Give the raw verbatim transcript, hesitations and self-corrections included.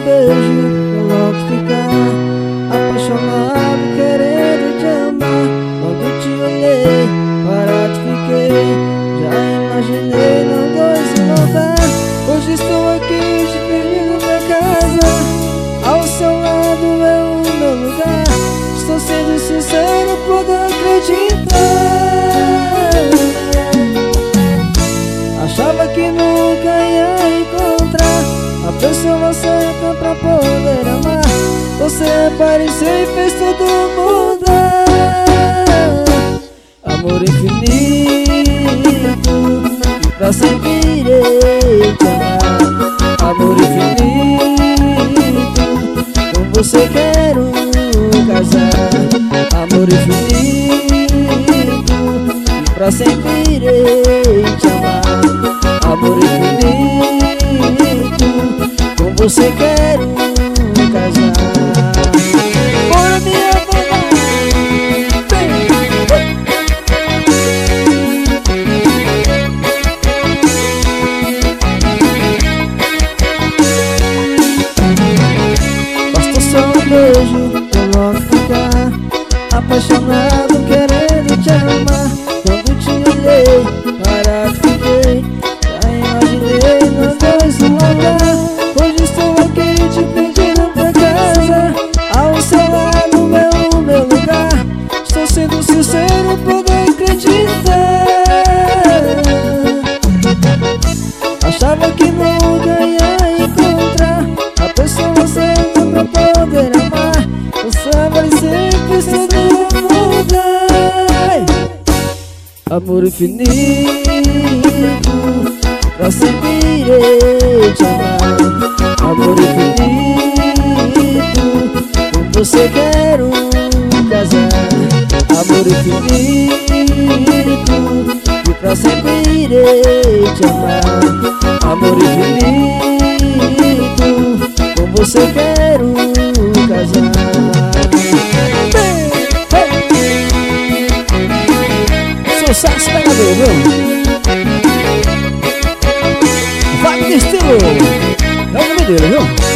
beijo, eu logo ficar apaixonado, querendo te amar. Quando te olhei, parado fiquei, já imaginei nós dois em lugar. Hoje estou aqui te pedindo pra casa, ao seu lado é o meu lugar. Estou sendo sincero, pode acreditar. Achava que nunca ia encontrar a pessoa certa pra poder amar. Você apareceu e fez tudo mudar. Amor infinito, e pra sempre irei te amar. Amor infinito, com você quero casar. Amor infinito, e pra sempre irei te amar. Amor infinito, com você quero casar. Bora, minha basta só um beijo, eu logo ficar apaixonado, querendo te amar. Quando te olhei, parado fiquei, já imaginei nós dois no lugar. Hoje estou aqui te pedindo pra casa, ao seu lado é o meu lugar. Estou sendo sincero, pode acreditar. Achava que nunca ia encontrar a pessoa certa pra poder amar. Você vai sempre ser mudar. Amor infinito, pra sempre irei te amar. Amor infinito, com você quero casar. Amor infinito, e pra sempre irei te amar. Amor infinito, com você quero casar. Sucesso pegador, viu? Vai no estilo, é o nome dele, viu?